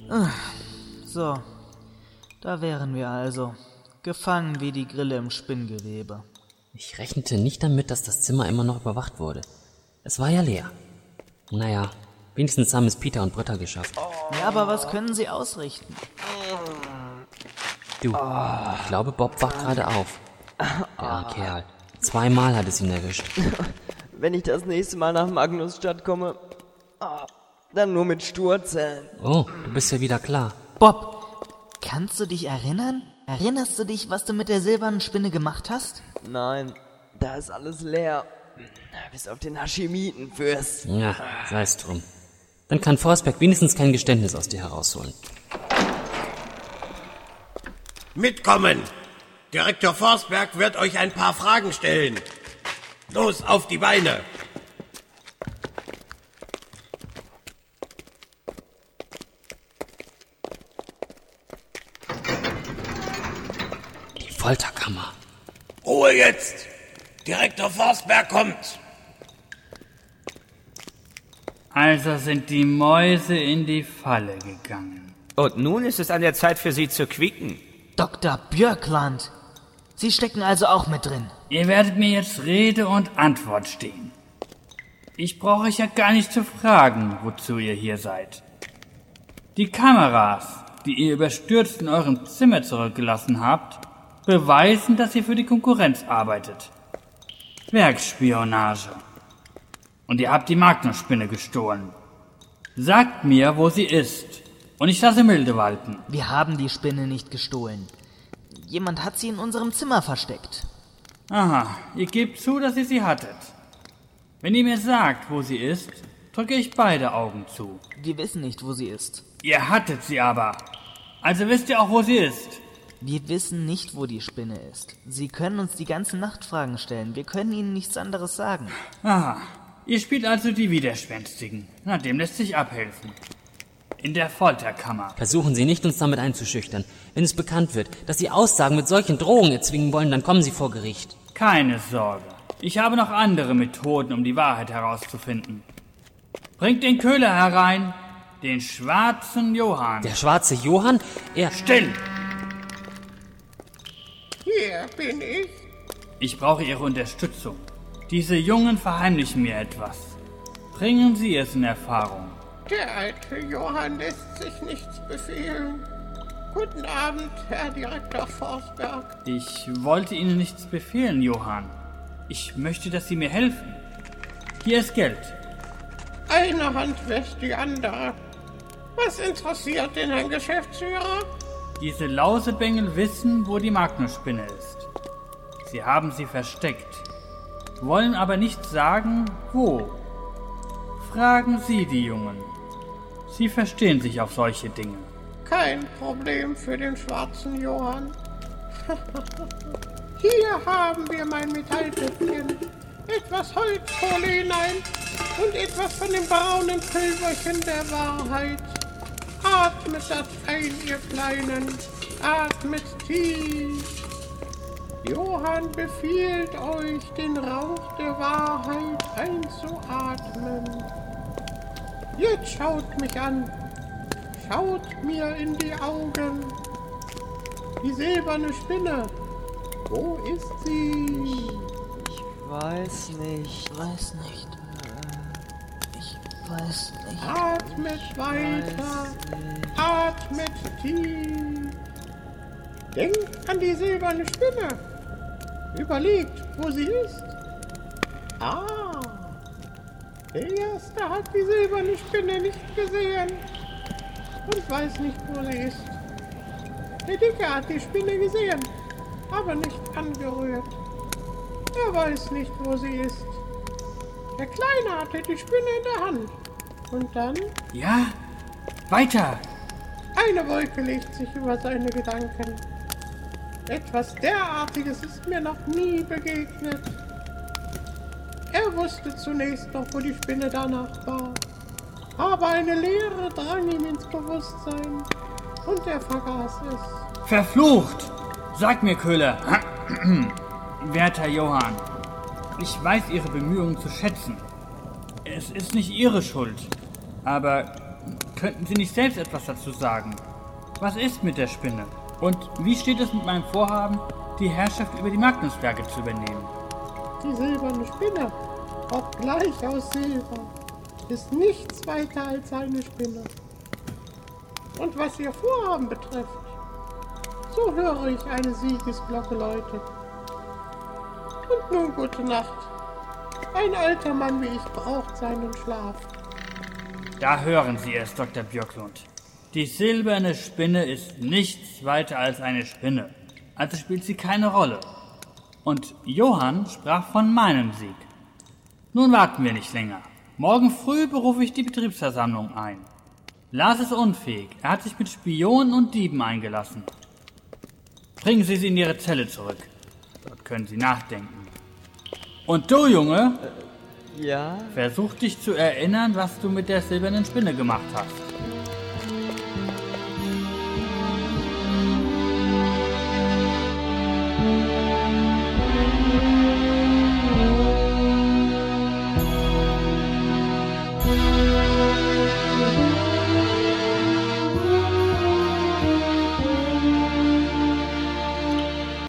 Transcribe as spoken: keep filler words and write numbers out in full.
So, da wären wir also, gefangen wie die Grille im Spinngewebe. Ich rechnete nicht damit, dass das Zimmer immer noch überwacht wurde. Es war ja leer. Naja, wenigstens haben es Peter und Britta geschafft. Ja, aber was können sie ausrichten? Du, ich glaube, Bob wacht gerade auf. Der Kerl. Zweimal hat es ihn erwischt. Wenn ich das nächste Mal nach Magnusstadt komme, dann nur mit Sturzellen. Oh, du bist ja wieder klar. Bob, kannst du dich erinnern? Erinnerst du dich, was du mit der silbernen Spinne gemacht hast? Nein, da ist alles leer. Bis auf den Hashemitenfürst. Ja, sei es drum. Dann kann Forsberg wenigstens kein Geständnis aus dir herausholen. Mitkommen! Direktor Forsberg wird euch ein paar Fragen stellen. Los, auf die Beine! Die Folterkammer. Ruhe jetzt! Direktor Forsberg kommt! Also sind die Mäuse in die Falle gegangen. Und nun ist es an der Zeit für sie zu quieken. Doktor Björkland, Sie stecken also auch mit drin. Ihr werdet mir jetzt Rede und Antwort stehen. Ich brauche euch ja gar nicht zu fragen, wozu ihr hier seid. Die Kameras, die ihr überstürzt in eurem Zimmer zurückgelassen habt, beweisen, dass ihr für die Konkurrenz arbeitet. Werksspionage. Und ihr habt die Magnusspinne gestohlen. Sagt mir, wo sie ist, und ich lasse milde walten. Wir haben die Spinne nicht gestohlen. Jemand hat sie in unserem Zimmer versteckt. Aha, ihr gebt zu, dass ihr sie hattet. Wenn ihr mir sagt, wo sie ist, drücke ich beide Augen zu. Wir wissen nicht, wo sie ist. Ihr hattet sie aber. Also wisst ihr auch, wo sie ist. Wir wissen nicht, wo die Spinne ist. Sie können uns die ganze Nacht Fragen stellen. Wir können Ihnen nichts anderes sagen. Aha, ihr spielt also die Widerspenstigen. Na, dem lässt sich abhelfen. In der Folterkammer. Versuchen Sie nicht, uns damit einzuschüchtern. Wenn es bekannt wird, dass Sie Aussagen mit solchen Drohungen erzwingen wollen, dann kommen Sie vor Gericht. Keine Sorge. Ich habe noch andere Methoden, um die Wahrheit herauszufinden. Bringt den Köhler herein, den schwarzen Johann. Der schwarze Johann? Er... Still! Hier bin ich. Ich brauche Ihre Unterstützung. Diese Jungen verheimlichen mir etwas. Bringen Sie es in Erfahrung. Der alte Johann lässt sich nichts befehlen. Guten Abend, Herr Direktor Forsberg. Ich wollte Ihnen nichts befehlen, Johann. Ich möchte, dass Sie mir helfen. Hier ist Geld. Eine Hand wäscht die andere. Was interessiert den Herrn Geschäftsführer? Diese Lausebengel wissen, wo die Magnusspinne ist. Sie haben sie versteckt, wollen aber nicht sagen, wo. Fragen Sie die Jungen. Sie verstehen sich auf solche Dinge. Kein Problem für den schwarzen Johann. Hier haben wir mein Metalltöpfchen. Etwas Holzkohle hinein und etwas von dem braunen Pülverchen der Wahrheit. Atmet das ein, ihr Kleinen. Atmet tief. Johann befiehlt euch, den Rauch der Wahrheit einzuatmen. Jetzt schaut mich an. Schaut mir in die Augen. Die silberne Spinne. Wo ist sie? Ich weiß nicht. Ich weiß nicht. Ich weiß nicht. Atmet weiter. Atmet tief. Denkt an die silberne Spinne. Überlegt, wo sie ist. Ah, der Erste hat die silberne Spinne nicht gesehen und weiß nicht, wo sie ist. Der Dicke hat die Spinne gesehen, aber nicht angerührt. Er weiß nicht, wo sie ist. Der Kleine hatte die Spinne in der Hand. Und dann? Ja, weiter! Eine Wolke legt sich über seine Gedanken. Etwas derartiges ist mir noch nie begegnet. Er wusste zunächst noch, wo die Spinne danach war. Aber eine Leere drang ihm ins Bewusstsein und er vergaß es. Verflucht! Sag mir, Köhler, werter Johann, ich weiß Ihre Bemühungen zu schätzen. Es ist nicht Ihre Schuld, aber könnten Sie nicht selbst etwas dazu sagen? Was ist mit der Spinne? Und wie steht es mit meinem Vorhaben, die Herrschaft über die Magnusberge zu übernehmen? Die silberne Spinne, obgleich aus Silber, ist nichts weiter als eine Spinne. Und was Ihr Vorhaben betrifft, so höre ich eine Siegesglocke läuten. Und nun gute Nacht. Ein alter Mann wie ich braucht seinen Schlaf. Da hören Sie es, Doktor Björklund. Die silberne Spinne ist nichts weiter als eine Spinne. Also spielt sie keine Rolle. Und Johann sprach von meinem Sieg. Nun warten wir nicht länger. Morgen früh berufe ich die Betriebsversammlung ein. Lars ist unfähig. Er hat sich mit Spionen und Dieben eingelassen. Bringen Sie sie in Ihre Zelle zurück. Dort können Sie nachdenken. Und du, Junge, Ja? versuch dich zu erinnern, was du mit der silbernen Spinne gemacht hast.